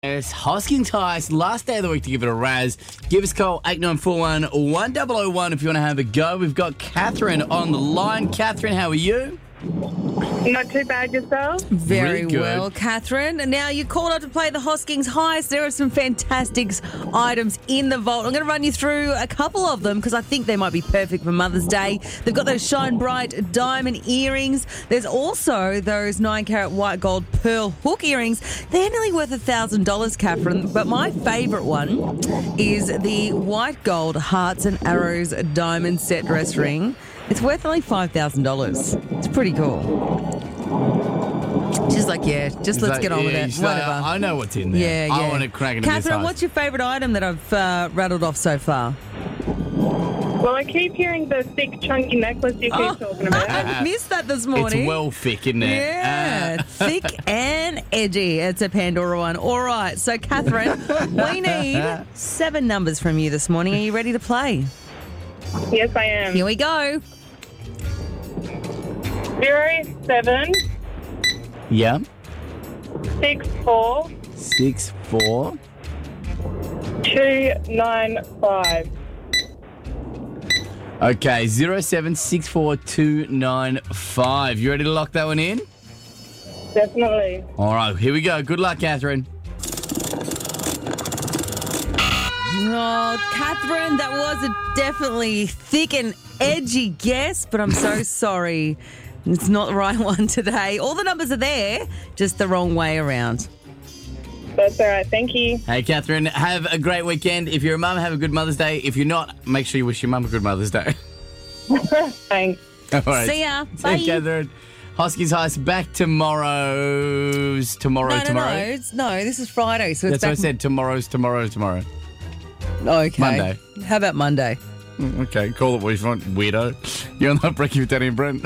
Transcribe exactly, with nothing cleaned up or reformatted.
It's Hoskins Heist, last day of the week to give it a razz. Give us a call, eight nine four one, one zero zero one if you want to have a go. We've got Catherine on the line. Catherine, how are you? Not too bad, yourself? Very Really good. well, Catherine. Now, you called out to play the Hoskins Heist. There are some fantastic items in the vault. I'm going to run you through a couple of them because I think they might be perfect for Mother's Day. They've got those Shine Bright diamond earrings. There's also those nine carat white gold pearl hook earrings. They're nearly worth one thousand dollars, Catherine. But my favourite one is the white gold hearts and arrows diamond set dress ring. It's worth only five thousand dollars. It's pretty cool. She's like, yeah, just let's Like, get on yeah, with it. she's like, Whatever. I know what's in there. Yeah, yeah. I want to crack into this Catherine, heist. what's your favourite item that I've uh, rattled off so far? Well, I keep hearing the thick, chunky necklace you keep Oh. talking about. I missed that this morning. It's well thick, isn't it? Yeah, Uh, thick and edgy. It's a Pandora one. All right, so Catherine, we need seven numbers from you this morning. Are you ready to play? Yes, I am. Here we go. Zero seven yeah. six four Six, four. two nine five. Okay, zero seven six four two nine five. You ready to lock that one in? Definitely. All right, here we go. Good luck, Catherine. Oh, Catherine, that was a definitely thick and edgy guess, but I'm so sorry. It's not the right one today. All the numbers are there, just the wrong way around. That's all right. Thank you. Hey, Catherine, have a great weekend. If you're a mum, have a good Mother's Day. If you're not, make sure you wish your mum a good Mother's Day. Thanks. All right. See ya. See Bye. you, Catherine. Hoskins Heist back tomorrow's tomorrow, No, no, tomorrow. no. It's, no, this is Friday, so it's That's what I back. said. Tomorrow's tomorrow, tomorrow. Okay. Monday. How about Monday? Okay, call it what you want, weirdo. You're on the breaking with Danny and Brent.